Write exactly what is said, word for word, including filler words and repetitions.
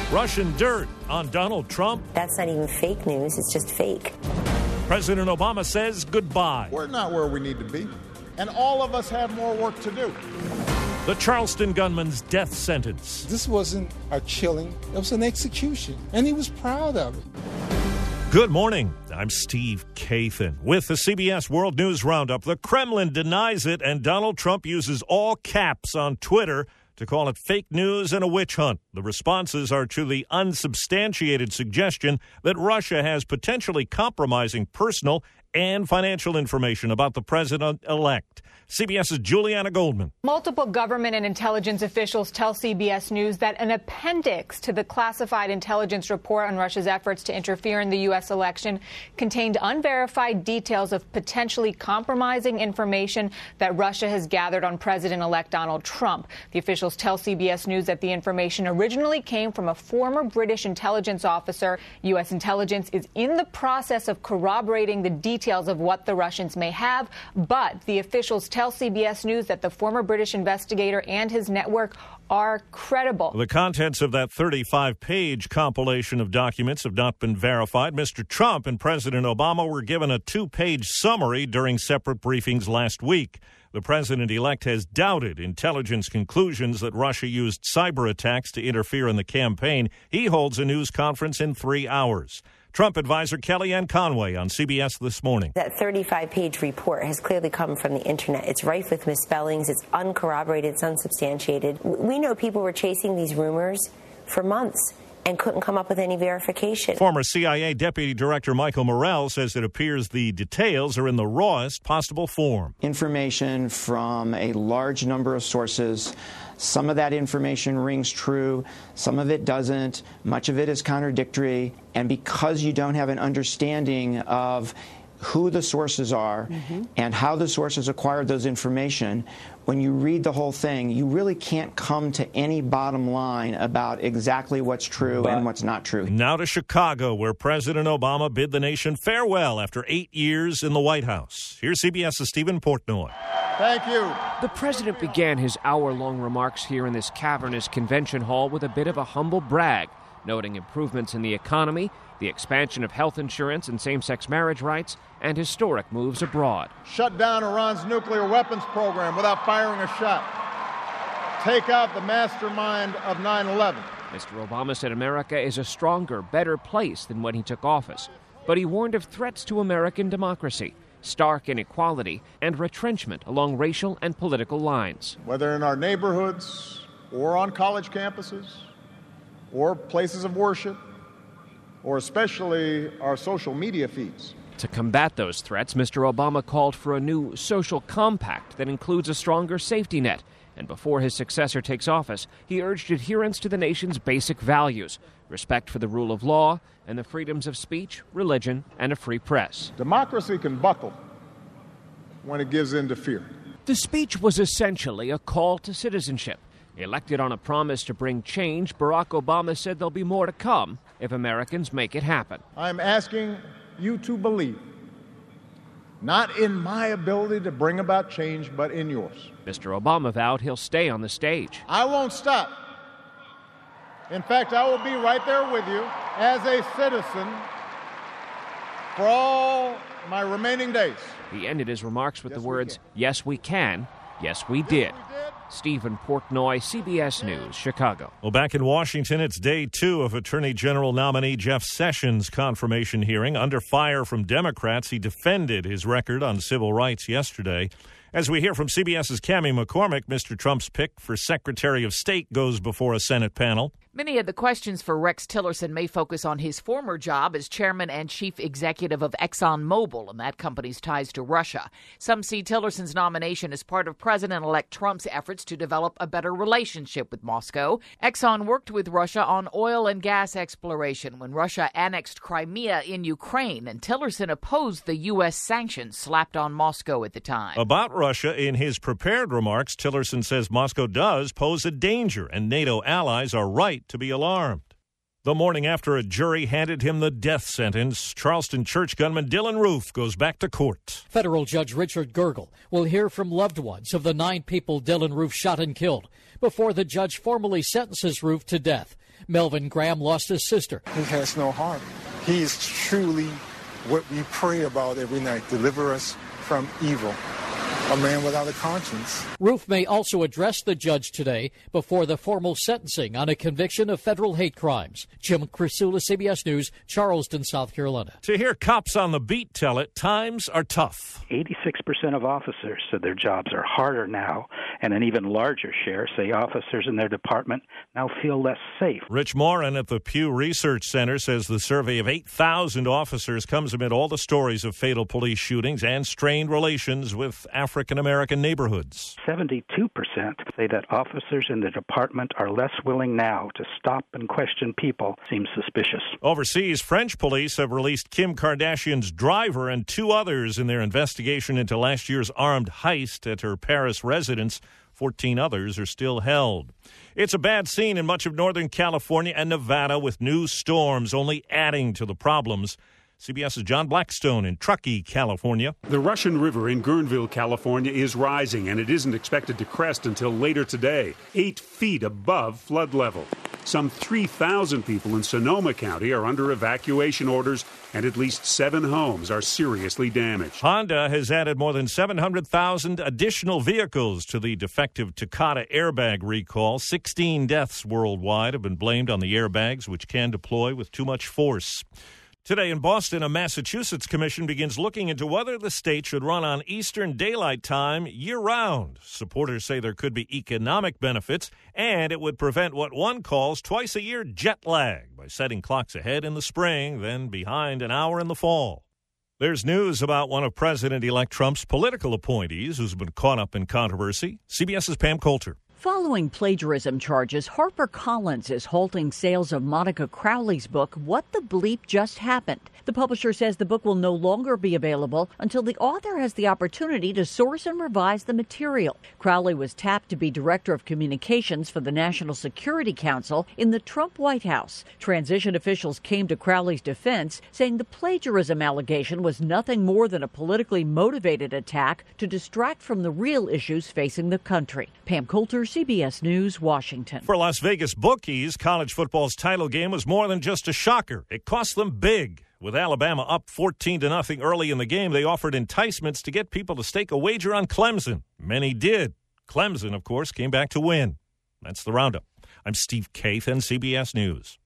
Russian dirt on Donald Trump. That's not even fake news. It's just fake. President Obama says goodbye. We're not where we need to be, and all of us have more work to do. The Charleston gunman's death sentence. This wasn't a killing. It was an execution, and he was proud of it. Good morning. I'm Steve Kathan with the C B S World News Roundup. The Kremlin denies it, and Donald Trump uses all caps on Twitter to call it fake news and a witch hunt. The responses are to the unsubstantiated suggestion that Russia has potentially compromising personal and financial information about the president-elect. CBS's Juliana Goldman. Multiple government and intelligence officials tell C B S News that an appendix to the classified intelligence report on Russia's efforts to interfere in the U S election contained unverified details of potentially compromising information that Russia has gathered on President-elect Donald Trump. The officials tell C B S News that the information originally came from a former British intelligence officer. U S intelligence is in the process of corroborating the details of what the Russians may have, but the officials tell Tell C B S News that the former British investigator and his network are credible. The contents of that thirty-five page compilation of documents have not been verified. Mister Trump and President Obama were given a two page summary during separate briefings last week. The president-elect has doubted intelligence conclusions that Russia used cyber attacks to interfere in the campaign. He holds a news conference in three hours. Trump advisor Kellyanne Conway on C B S This Morning. That thirty-five page report has clearly come from the internet. It's rife with misspellings. It's uncorroborated. It's unsubstantiated. We know people were chasing these rumors for months and couldn't come up with any verification. Former C I A Deputy Director Michael Morell says it appears the details are in the rawest possible form. Information from a large number of sources. Some of that information rings true, some of it doesn't, much of it is contradictory, and because you don't have an understanding of who the sources are mm-hmm. and how the sources acquired those information, when you read the whole thing, you really can't come to any bottom line about exactly what's true but and what's not true. Now to Chicago, where President Obama bid the nation farewell after eight years in the White House. Here's CBS's Stephen Portnoy. Thank you. The president began his hour-long remarks here in this cavernous convention hall with a bit of a humble brag, noting improvements in the economy, the expansion of health insurance and same-sex marriage rights, and historic moves abroad. Shut down Iran's nuclear weapons program without firing a shot. Take out the mastermind of nine eleven. Mister Obama said America is a stronger, better place than when he took office, but he warned of threats to American democracy, stark inequality, and retrenchment along racial and political lines. Whether in our neighborhoods or on college campuses or places of worship, or especially our social media feeds. To combat those threats, Mister Obama called for a new social compact that includes a stronger safety net. And before his successor takes office, he urged adherence to the nation's basic values, respect for the rule of law and the freedoms of speech, religion, and a free press. Democracy can buckle when it gives in to fear. The speech was essentially a call to citizenship. Elected on a promise to bring change, Barack Obama said there'll be more to come if Americans make it happen. I'm asking you to believe, not in my ability to bring about change, but in yours. Mister Obama vowed he'll stay on the stage. I won't stop. In fact, I will be right there with you as a citizen for all my remaining days. He ended his remarks with yes, the words, can. yes, we can, yes, we did. Yes, we did. Stephen Portnoy, C B S News, Chicago. Well, back in Washington, it's day two of Attorney General nominee Jeff Sessions' confirmation hearing. Under fire from Democrats, he defended his record on civil rights yesterday. As we hear from CBS's Cammie McCormick, Mister Trump's pick for Secretary of State goes before a Senate panel. Many of the questions for Rex Tillerson may focus on his former job as chairman and chief executive of ExxonMobil and that company's ties to Russia. Some see Tillerson's nomination as part of President-elect Trump's efforts to develop a better relationship with Moscow. Exxon worked with Russia on oil and gas exploration when Russia annexed Crimea in Ukraine, and Tillerson opposed the U S sanctions slapped on Moscow at the time. About Russia, in his prepared remarks, Tillerson says Moscow does pose a danger and NATO allies are right to be alarmed. The morning after a jury handed him the death sentence, Charleston church gunman Dylan Roof goes back to court. Federal Judge Richard Gergel will hear from loved ones of the nine people Dylan Roof shot and killed before the judge formally sentences Roof to death. Melvin Graham lost his sister. He has no heart. He is truly what we pray about every night. Deliver us from evil. A man without a conscience. Roof may also address the judge today before the formal sentencing on a conviction of federal hate crimes. Jim Crisula, C B S News, Charleston, South Carolina. To hear cops on the beat tell it, times are tough. eighty-six percent of officers said their jobs are harder now, and an even larger share say officers in their department now feel less safe. Rich Morin at the Pew Research Center says the survey of eight thousand officers comes amid all the stories of fatal police shootings and strained relations with African African-American neighborhoods. seventy-two percent say that officers in the department are less willing now to stop and question people. Seems suspicious. Overseas, French police have released Kim Kardashian's driver and two others in their investigation into last year's armed heist at her Paris residence. fourteen others are still held. It's a bad scene in much of Northern California and Nevada, with new storms only adding to the problems. CBS's John Blackstone in Truckee, California. The Russian River in Guerneville, California is rising, and it isn't expected to crest until later today, eight feet above flood level. Some three thousand people in Sonoma County are under evacuation orders, and at least seven homes are seriously damaged. Honda has added more than seven hundred thousand additional vehicles to the defective Takata airbag recall. sixteen deaths worldwide have been blamed on the airbags, which can deploy with too much force. Today in Boston, a Massachusetts commission begins looking into whether the state should run on Eastern Daylight Time year-round. Supporters say there could be economic benefits, and it would prevent what one calls twice-a-year jet lag by setting clocks ahead in the spring, then behind an hour in the fall. There's news about one of President-elect Trump's political appointees who's been caught up in controversy. CBS's Pam Coulter. Following plagiarism charges, HarperCollins is halting sales of Monica Crowley's book, What the Bleep Just Happened. The publisher says the book will no longer be available until the author has the opportunity to source and revise the material. Crowley was tapped to be Director of Communications for the National Security Council in the Trump White House. Transition officials came to Crowley's defense, saying the plagiarism allegation was nothing more than a politically motivated attack to distract from the real issues facing the country. Pam Coulter, C B S News, Washington. For Las Vegas bookies, college football's title game was more than just a shocker. It cost them big. With Alabama up fourteen to nothing early in the game, they offered enticements to get people to stake a wager on Clemson. Many did. Clemson, of course, came back to win. That's the Roundup. I'm Steve Kathan, C B S News.